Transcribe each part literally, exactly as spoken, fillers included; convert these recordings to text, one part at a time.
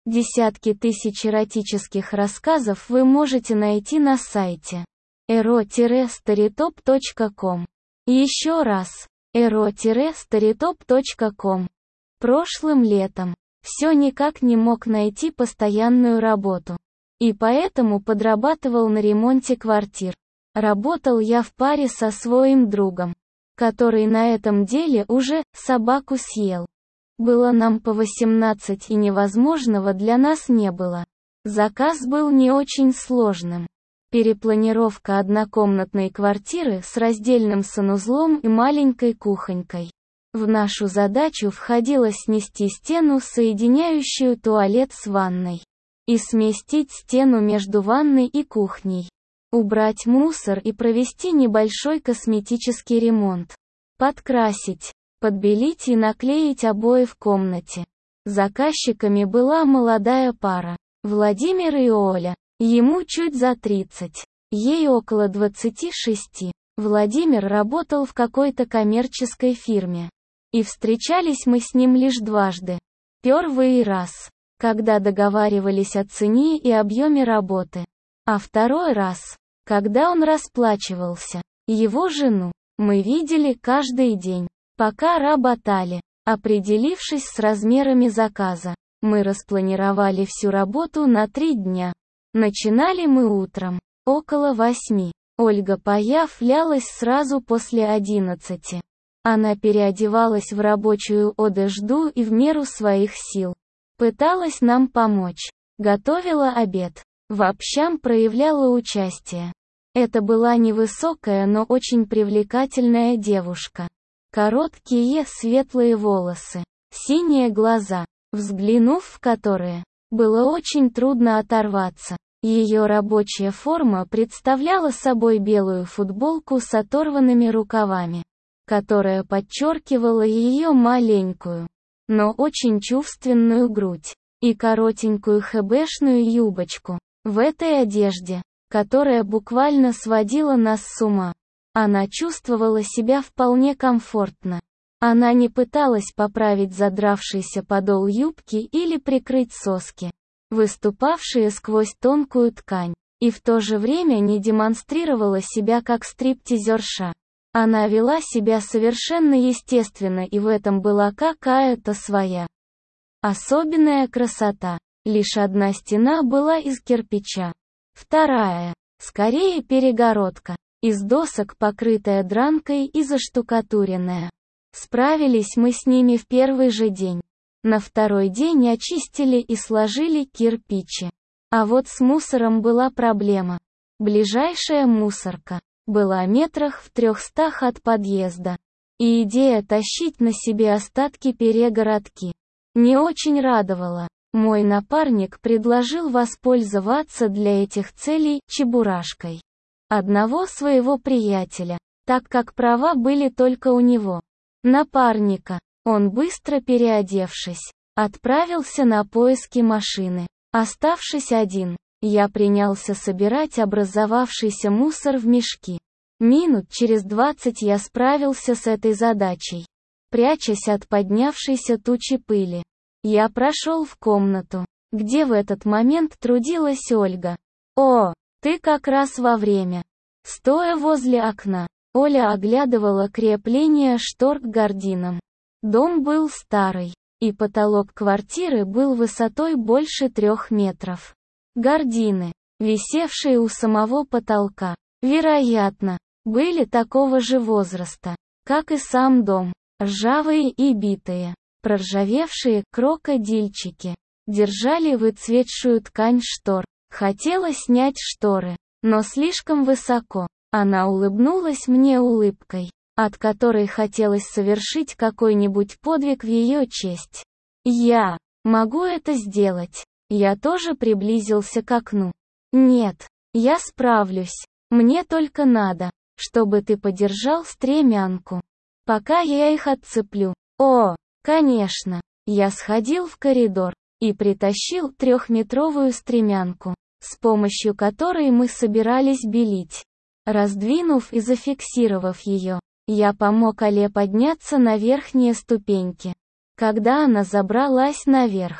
Десятки тысяч эротических рассказов вы можете найти на сайте эро старитоп точка ком. Еще раз, эро старитоп точка ком. Прошлым летом все никак не мог найти постоянную работу. И поэтому подрабатывал на ремонте квартир. Работал я в паре со своим другом, который на этом деле уже собаку съел. Было нам по восемнадцать и невозможного для нас не было. Заказ был не очень сложным. Перепланировка однокомнатной квартиры с раздельным санузлом и маленькой кухонькой. В нашу задачу входило снести стену, соединяющую туалет с ванной, и сместить стену между ванной и кухней. Убрать мусор и провести небольшой косметический ремонт. Подкрасить, подбелить и наклеить обои в комнате. Заказчиками была молодая пара, Владимир и Оля. Ему чуть за тридцать, ей около двадцати шести. Владимир работал в какой-то коммерческой фирме. И встречались мы с ним лишь дважды. Первый раз, когда договаривались о цене и объеме работы. А второй раз, когда он расплачивался. Его жену мы видели каждый день, пока работали. Определившись с размерами заказа, мы распланировали всю работу на три дня. Начинали мы утром, около восьми. Ольга появлялась сразу после одиннадцати. Она переодевалась в рабочую одежду и в меру своих сил пыталась нам помочь. Готовила обед. В общем проявляла участие. Это была невысокая, но очень привлекательная девушка. Короткие светлые волосы, синие глаза, взглянув в которые, было очень трудно оторваться. Ее рабочая форма представляла собой белую футболку с оторванными рукавами, которая подчеркивала ее маленькую, но очень чувственную грудь, и коротенькую хэбэшную юбочку. В этой одежде, которая буквально сводила нас с ума, она чувствовала себя вполне комфортно. Она не пыталась поправить задравшийся подол юбки или прикрыть соски, выступавшие сквозь тонкую ткань, и в то же время не демонстрировала себя как стриптизерша. Она вела себя совершенно естественно, и в этом была какая-то своя особенная красота. Лишь одна стена была из кирпича. Вторая, скорее перегородка, из досок, покрытая дранкой и заштукатуренная. Справились мы с ними в первый же день. На второй день очистили и сложили кирпичи. А вот с мусором была проблема. Ближайшая мусорка была метрах в трехстах от подъезда. И идея тащить на себе остатки перегородки не очень радовала. Мой напарник предложил воспользоваться для этих целей чебурашкой одного своего приятеля, так как права были только у него. Напарника. Он, быстро переодевшись, отправился на поиски машины. Оставшись один, я принялся собирать образовавшийся мусор в мешки. Минут через двадцать я справился с этой задачей. Прячась от поднявшейся тучи пыли, я прошел в комнату, где в этот момент трудилась Ольга. «О, ты как раз во время». Стоя возле окна, Оля оглядывала крепление штор к гардинам. Дом был старый, и потолок квартиры был высотой больше трех метров. Гардины, висевшие у самого потолка, вероятно, были такого же возраста, как и сам дом, ржавые и битые. Проржавевшие крокодильчики держали выцветшую ткань штор. Хотела снять шторы, но слишком высоко. Она улыбнулась мне улыбкой, от которой хотелось совершить какой-нибудь подвиг в ее честь. Я могу это сделать. Я тоже приблизился к окну. Нет, я справлюсь. Мне только надо, чтобы ты подержал стремянку, пока я их отцеплю. О, конечно. Я сходил в коридор и притащил трехметровую стремянку, с помощью которой мы собирались белить. Раздвинув и зафиксировав ее, я помог Оле подняться на верхние ступеньки. Когда она забралась наверх,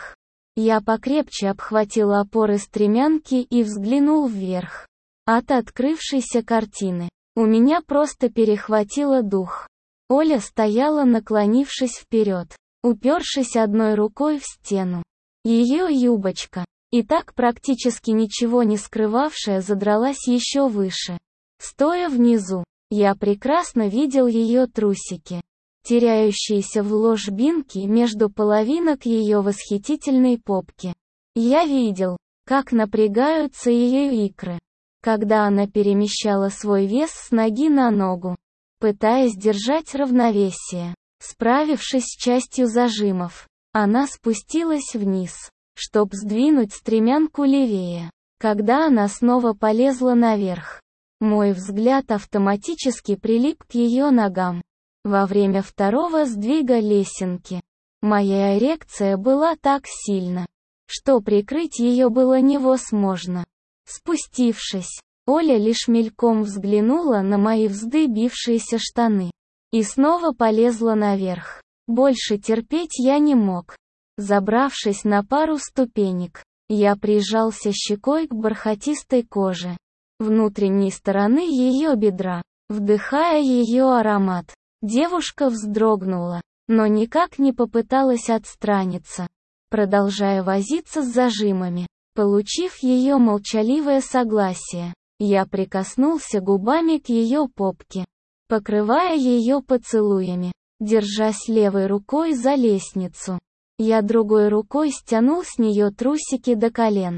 Я покрепче обхватил опоры стремянки и взглянул вверх. От открывшейся картины у меня просто перехватило дух. Оля стояла, наклонившись вперед, упершись одной рукой в стену. Ее юбочка, и так практически ничего не скрывавшая, задралась еще выше. Стоя внизу, я прекрасно видел ее трусики, теряющиеся в ложбинке между половинок ее восхитительной попки. Я видел, как напрягаются ее икры, когда она перемещала свой вес с ноги на ногу, пытаясь держать равновесие. Справившись с частью зажимов, она спустилась вниз, чтобы сдвинуть стремянку левее. Когда она снова полезла наверх, мой взгляд автоматически прилип к ее ногам. Во время второго сдвига лесенки, моя эрекция была так сильна, что прикрыть ее было невозможно. Спустившись, Оля лишь мельком взглянула на мои вздыбившиеся штаны и снова полезла наверх. Больше терпеть я не мог. Забравшись на пару ступенек, я прижался щекой к бархатистой коже внутренней стороны ее бедра, вдыхая ее аромат. Девушка вздрогнула, но никак не попыталась отстраниться, продолжая возиться с зажимами. Получив ее молчаливое согласие, я прикоснулся губами к ее попке, покрывая ее поцелуями, держась левой рукой за лестницу. Я другой рукой стянул с нее трусики до колен.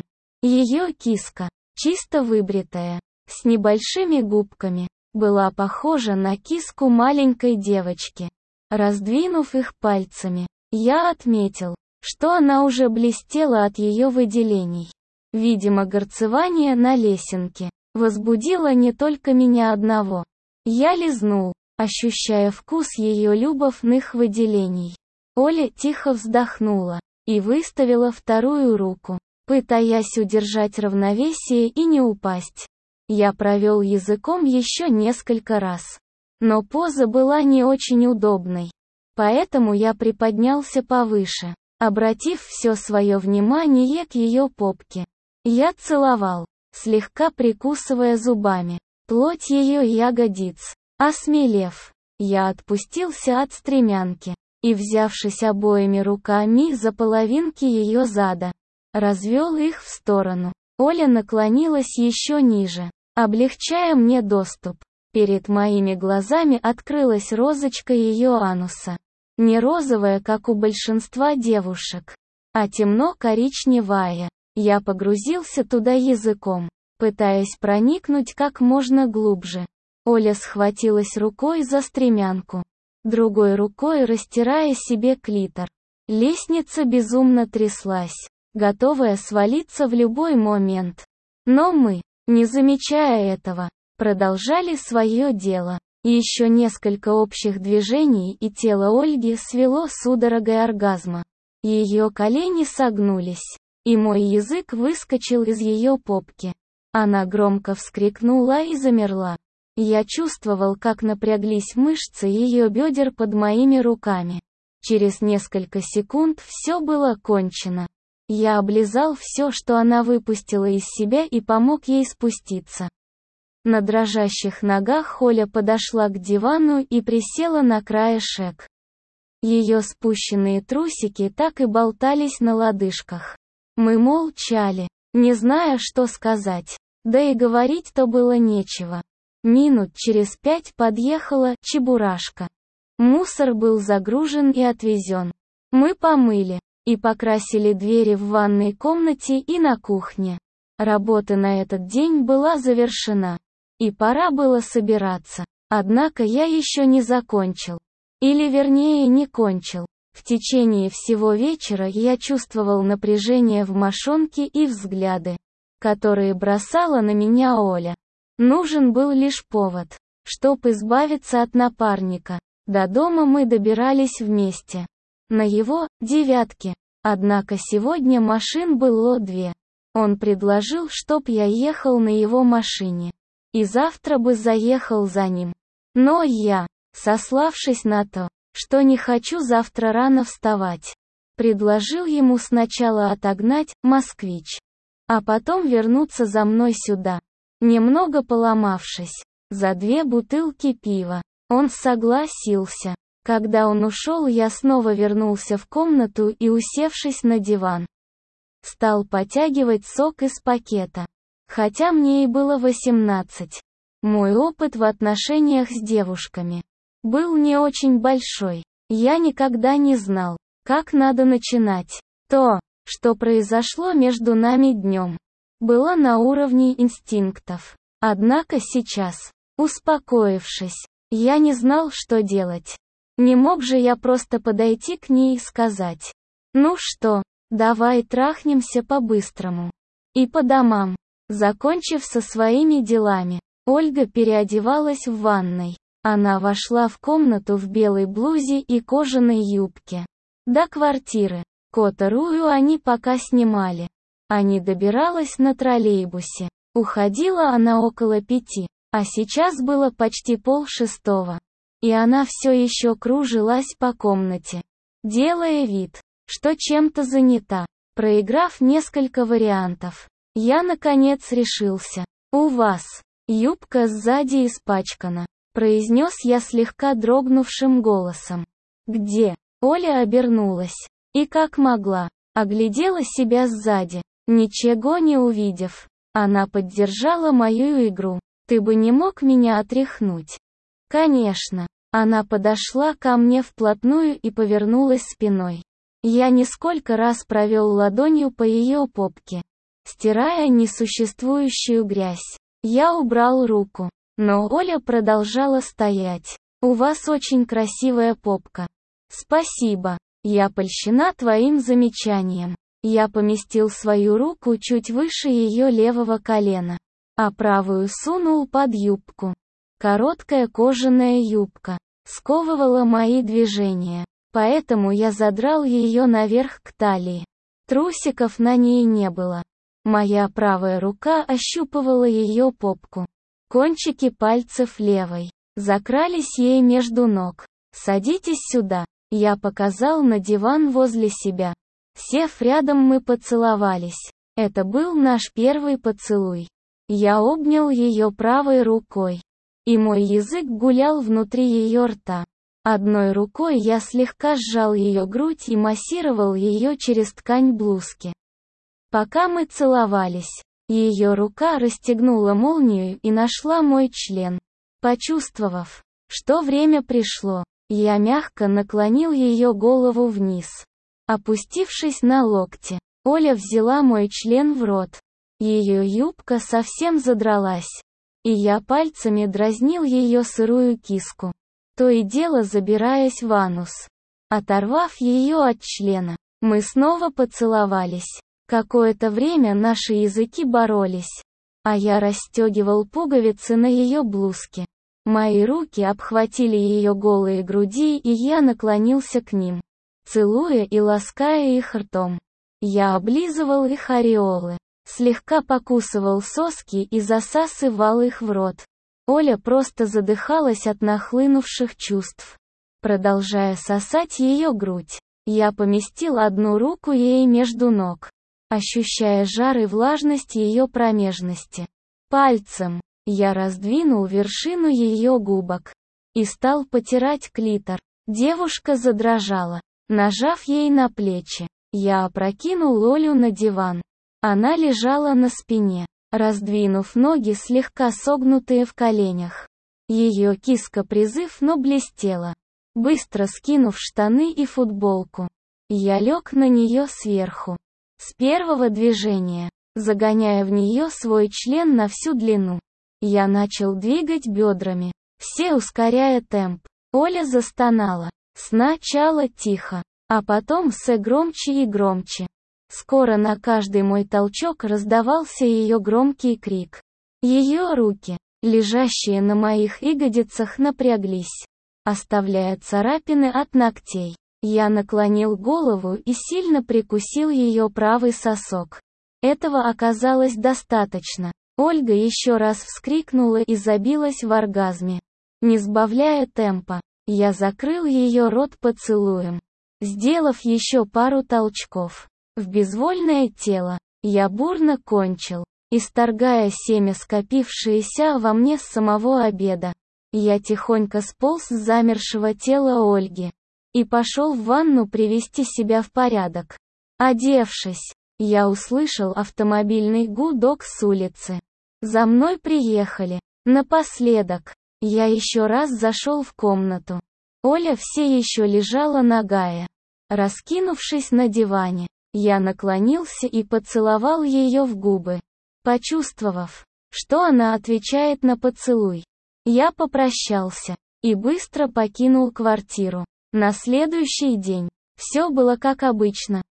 Ее киска, чисто выбритая, с небольшими губками, была похожа на киску маленькой девочки. Раздвинув их пальцами, я отметил, что она уже блестела от ее выделений. Видимо, горцевание на лесенке возбудило не только меня одного. Я лизнул, ощущая вкус ее любовных выделений. Оля тихо вздохнула и выставила вторую руку, пытаясь удержать равновесие и не упасть. Я провел языком еще несколько раз, но поза была не очень удобной, поэтому я приподнялся повыше, обратив все свое внимание к ее попке. Я целовал, слегка прикусывая зубами, плоть ее ягодиц. Осмелев, я отпустился от стремянки и, взявшись обоими руками за половинки ее зада, развел их в сторону. Оля наклонилась еще ниже, облегчая мне доступ. Перед моими глазами открылась розочка ее ануса. Не розовая, как у большинства девушек, а темно-коричневая. Я погрузился туда языком, пытаясь проникнуть как можно глубже. Оля схватилась рукой за стремянку, другой рукой растирая себе клитор. Лестница безумно тряслась, готовая свалиться в любой момент. Но мы, не замечая этого, продолжали свое дело. Еще несколько общих движений, и тело Ольги свело судорогой оргазма. Ее колени согнулись, и мой язык выскочил из ее попки. Она громко вскрикнула и замерла. Я чувствовал, как напряглись мышцы ее бедер под моими руками. Через несколько секунд все было кончено. Я облизал все, что она выпустила из себя, и помог ей спуститься. На дрожащих ногах Оля подошла к дивану и присела на краешек. Ее спущенные трусики так и болтались на лодыжках. Мы молчали, не зная, что сказать. Да и говорить-то было нечего. Минут через пять подъехала «Чебурашка». Мусор был загружен и отвезен. Мы помыли и покрасили двери в ванной комнате и на кухне. Работа на этот день была завершена, и пора было собираться. Однако я еще не закончил. Или вернее не кончил. В течение всего вечера я чувствовал напряжение в мошонке и взгляды, которые бросала на меня Оля. Нужен был лишь повод, чтоб избавиться от напарника. До дома мы добирались вместе. На его «девятке». Однако сегодня машин было две. Он предложил, чтоб я ехал на его машине. И завтра бы заехал за ним. Но я, сославшись на то, что не хочу завтра рано вставать, Предложил ему сначала отогнать «Москвич», а потом вернуться за мной сюда. Немного поломавшись, за две бутылки пива, он согласился. Когда он ушел, я снова вернулся в комнату и, усевшись на диван, стал потягивать сок из пакета. Хотя мне и было восемнадцать. Мой опыт в отношениях с девушками был не очень большой. Я никогда не знал, как надо начинать. То, что произошло между нами днем, было на уровне инстинктов. Однако сейчас, успокоившись, я не знал, что делать. Не мог же я просто подойти к ней и сказать: «Ну что, давай трахнемся по-быстрому и по домам». Закончив со своими делами, Ольга переодевалась в ванной. Она вошла в комнату в белой блузе и кожаной юбке. До квартиры, которую они пока снимали, они добиралась на троллейбусе. Уходила она около пяти, а сейчас было почти полшестого. И она все еще кружилась по комнате, делая вид, что чем-то занята. Проиграв несколько вариантов, я наконец решился. «У вас юбка сзади испачкана», — произнес я слегка дрогнувшим голосом. «Где?» Оля обернулась. И как могла, оглядела себя сзади, ничего не увидев. Она поддержала мою игру. «Ты бы не мог меня отряхнуть?» «Конечно». Она подошла ко мне вплотную и повернулась спиной. Я несколько раз провел ладонью по ее попке, стирая несуществующую грязь. Я убрал руку, но Оля продолжала стоять. «У вас очень красивая попка». «Спасибо. Я польщена твоим замечанием». Я поместил свою руку чуть выше ее левого колена, а правую сунул под юбку. Короткая кожаная юбка сковывала мои движения, поэтому я задрал ее наверх к талии. Трусиков на ней не было. Моя правая рука ощупывала ее попку. Кончики пальцев левой закрались ей между ног. «Садитесь сюда». Я показал на диван возле себя. Сев рядом, мы поцеловались. Это был наш первый поцелуй. Я обнял ее правой рукой, и мой язык гулял внутри ее рта. Одной рукой я слегка сжал ее грудь и массировал ее через ткань блузки. Пока мы целовались, ее рука расстегнула молнию и нашла мой член. Почувствовав, что время пришло, я мягко наклонил ее голову вниз. Опустившись на локти, Оля взяла мой член в рот. Ее юбка совсем задралась, и я пальцами дразнил ее сырую киску, то и дело забираясь в анус. Оторвав ее от члена, мы снова поцеловались. Какое-то время наши языки боролись, а я расстегивал пуговицы на ее блузке. Мои руки обхватили ее голые груди, и я наклонился к ним, целуя и лаская их ртом. Я облизывал их ореолы, слегка покусывал соски и засасывал их в рот. Оля просто задыхалась от нахлынувших чувств. Продолжая сосать ее грудь, я поместил одну руку ей между ног, ощущая жар и влажность ее промежности. Пальцем я раздвинул вершину ее губок и стал потирать клитор. Девушка задрожала. Нажав ей на плечи, я опрокинул Олю на диван. Она лежала на спине, раздвинув ноги, слегка согнутые в коленях. Ее киска призывно блестела. Быстро скинув штаны и футболку, я лег на нее сверху. С первого движения, загоняя в нее свой член на всю длину, я начал двигать бедрами, все ускоряя темп. Оля застонала. Сначала тихо, а потом все громче и громче. Скоро на каждый мой толчок раздавался ее громкий крик. Ее руки, лежащие на моих ягодицах, напряглись, оставляя царапины от ногтей. Я наклонил голову и сильно прикусил ее правый сосок. Этого оказалось достаточно. Ольга еще раз вскрикнула и забилась в оргазме. Не сбавляя темпа, я закрыл ее рот поцелуем. Сделав еще пару толчков в безвольное тело, я бурно кончил, исторгая семя, скопившееся во мне с самого обеда. Я тихонько сполз с замершего тела Ольги и пошел в ванну привести себя в порядок. Одевшись, я услышал автомобильный гудок с улицы. За мной приехали. Напоследок, я еще раз зашел в комнату. Оля все еще лежала нагая, раскинувшись на диване. Я наклонился и поцеловал ее в губы. Почувствовав, что она отвечает на поцелуй, я попрощался и быстро покинул квартиру. На следующий день все было как обычно.